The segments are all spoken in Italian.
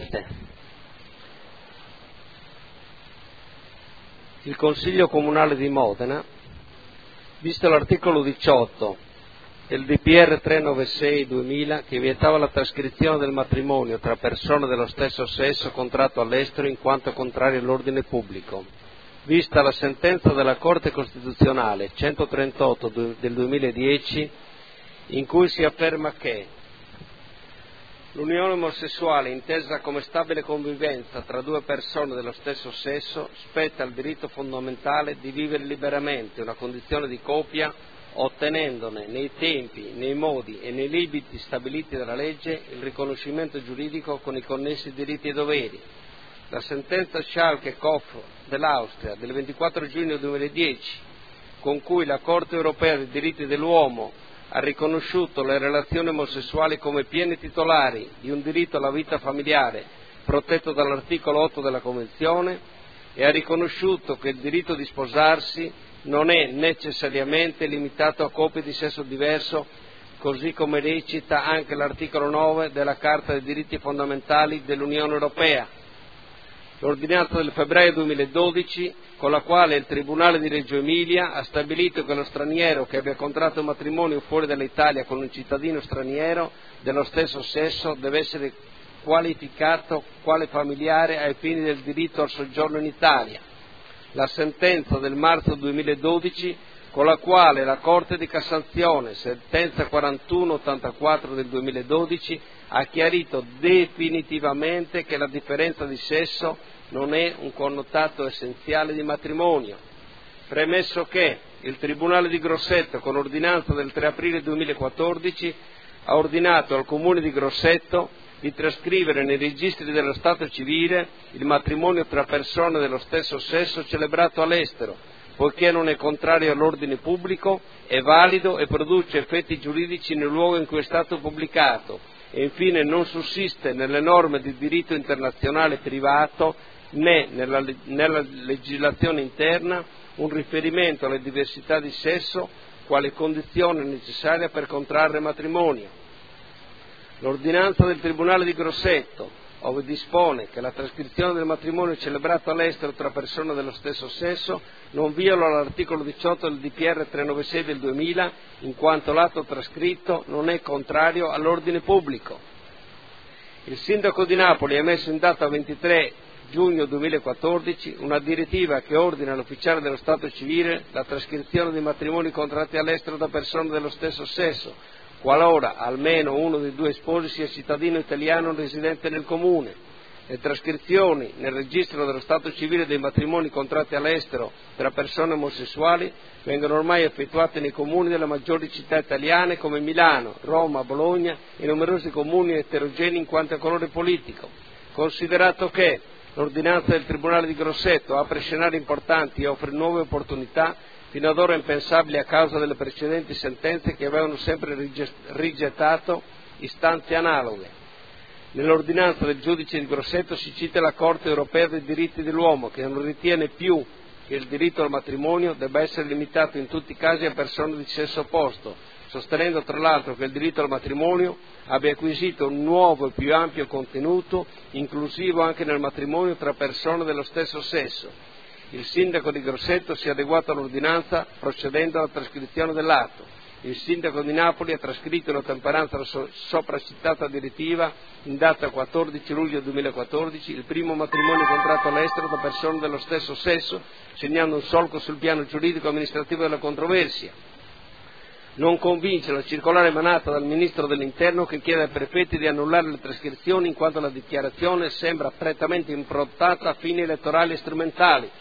Presidente, il Consiglio Comunale di Modena, visto l'articolo 18 del DPR 396/2000 che vietava la trascrizione del matrimonio tra persone dello stesso sesso contratto all'estero in quanto contrario all'ordine pubblico, vista la sentenza della Corte Costituzionale 138 del 2010 in cui si afferma che l'unione omosessuale, intesa come stabile convivenza tra due persone dello stesso sesso, spetta al diritto fondamentale di vivere liberamente una condizione di coppia, ottenendone nei tempi, nei modi e nei limiti stabiliti dalla legge il riconoscimento giuridico con i connessi diritti e doveri. La sentenza Schalke-Kopf dell'Austria del 24 giugno 2010, con cui la Corte europea dei diritti dell'uomo ha riconosciuto le relazioni omosessuali come pieni titolari di un diritto alla vita familiare protetto dall'articolo 8 della Convenzione e ha riconosciuto che il diritto di sposarsi non è necessariamente limitato a coppie di sesso diverso, così come recita anche l'articolo 9 della Carta dei diritti fondamentali dell'Unione Europea. L'ordinanza del febbraio 2012, con la quale il Tribunale di Reggio Emilia ha stabilito che lo straniero che abbia contratto un matrimonio fuori dall'Italia con un cittadino straniero dello stesso sesso deve essere qualificato quale familiare ai fini del diritto al soggiorno in Italia. La sentenza del marzo 2012, con la quale la Corte di Cassazione, sentenza 4184 del 2012, ha chiarito definitivamente che la differenza di sesso non è un connotato essenziale di matrimonio. Premesso che il Tribunale di Grosseto, con ordinanza del 3 aprile 2014, ha ordinato al Comune di Grosseto di trascrivere nei registri dello Stato civile il matrimonio tra persone dello stesso sesso celebrato all'estero, poiché non è contrario all'ordine pubblico, è valido e produce effetti giuridici nel luogo in cui è stato pubblicato, e infine non sussiste nelle norme di diritto internazionale privato né nella legislazione interna un riferimento alle diversità di sesso quale condizione necessaria per contrarre matrimonio. L'ordinanza del Tribunale di Grosseto, ove dispone che la trascrizione del matrimonio celebrato all'estero tra persone dello stesso sesso non viola l'articolo 18 del DPR 396 del 2000, in quanto l'atto trascritto non è contrario all'ordine pubblico. Il Sindaco di Napoli ha emesso in data 23 giugno 2014 una direttiva che ordina all'ufficiale dello Stato civile la trascrizione di matrimoni contratti all'estero da persone dello stesso sesso, qualora almeno uno dei due sposi sia cittadino italiano residente nel comune. Le trascrizioni nel registro dello Stato civile dei matrimoni contratti all'estero tra persone omosessuali vengono ormai effettuate nei comuni delle maggiori città italiane come Milano, Roma, Bologna e numerosi comuni eterogenei in quanto a colore politico. Considerato che l'ordinanza del Tribunale di Grosseto apre scenari importanti e offre nuove opportunità, fino ad ora impensabili a causa delle precedenti sentenze che avevano sempre rigettato istanze analoghe. Nell'ordinanza del giudice di Grosseto si cita la Corte europea dei diritti dell'uomo, che non ritiene più che il diritto al matrimonio debba essere limitato in tutti i casi a persone di sesso opposto, sostenendo tra l'altro che il diritto al matrimonio abbia acquisito un nuovo e più ampio contenuto, inclusivo anche nel matrimonio tra persone dello stesso sesso. Il Sindaco di Grosseto si è adeguato all'ordinanza procedendo alla trascrizione dell'atto. Il Sindaco di Napoli ha trascritto in ottemperanza alla sopracitata direttiva in data 14 luglio 2014 il primo matrimonio contratto all'estero da persone dello stesso sesso, segnando un solco sul piano giuridico-amministrativo della controversia. Non convince la circolare emanata dal Ministro dell'Interno che chiede ai prefetti di annullare le trascrizioni in quanto la dichiarazione sembra prettamente improntata a fini elettorali e strumentali.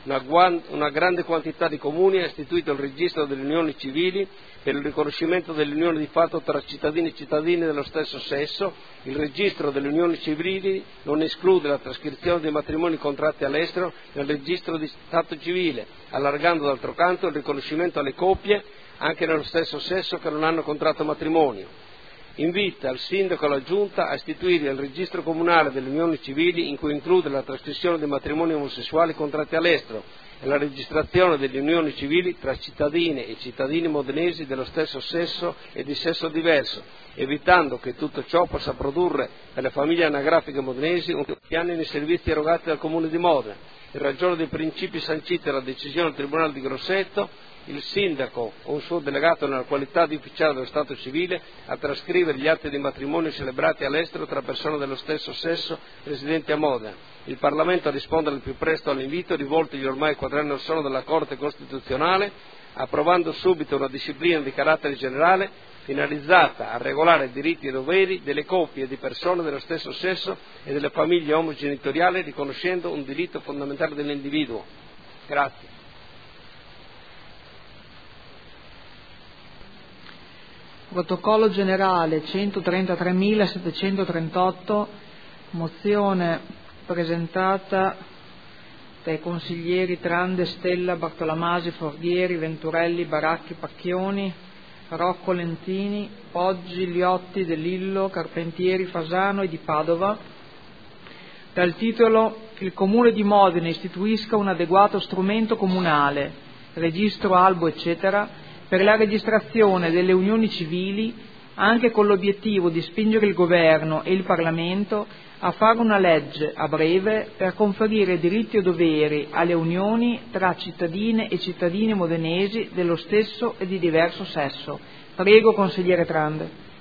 Una grande quantità di comuni ha istituito il registro delle unioni civili per il riconoscimento delle unioni di fatto tra cittadini e cittadine dello stesso sesso. Il registro delle unioni civili non esclude la trascrizione dei matrimoni contratti all'estero nel registro di Stato civile, allargando d'altro canto il riconoscimento alle coppie anche nello stesso sesso che non hanno contratto matrimonio. Invita il Sindaco e la Giunta a istituire il registro comunale delle unioni civili in cui includere la trascrizione dei matrimoni omosessuali contratti all'estero e la registrazione delle unioni civili tra cittadine e cittadini modenesi dello stesso sesso e di sesso diverso, evitando che tutto ciò possa produrre per le famiglie anagrafiche modenesi un danno nei servizi erogati dal Comune di Modena. In ragione dei principi sanciti dalla decisione del Tribunale di Grosseto, il sindaco o un suo delegato nella qualità di ufficiale dello Stato civile a trascrivere gli atti di matrimonio celebrati all'estero tra persone dello stesso sesso residenti a Modena. Il Parlamento a rispondere al più presto all'invito rivoltigli ormai 4 anni or sono dalla Corte Costituzionale, approvando subito una disciplina di carattere generale finalizzata a regolare diritti e doveri delle coppie di persone dello stesso sesso e delle famiglie omogenitoriali, riconoscendo un diritto fondamentale dell'individuo. Grazie. Protocollo generale 133.738, mozione presentata dai consiglieri Trande, Stella, Bartolamasi, Forghieri, Venturelli, Baracchi, Pacchioni, Rocco, Lentini, Poggi, Liotti, De Lillo, Carpentieri, Fasano e di Padova, dal titolo "Il Comune di Modena istituisca un adeguato strumento comunale, registro albo eccetera, per la registrazione delle unioni civili, anche con l'obiettivo di spingere il Governo e il Parlamento a fare una legge a breve per conferire diritti e doveri alle unioni tra cittadine e cittadini modenesi dello stesso e di diverso sesso". Prego, consigliere Trande.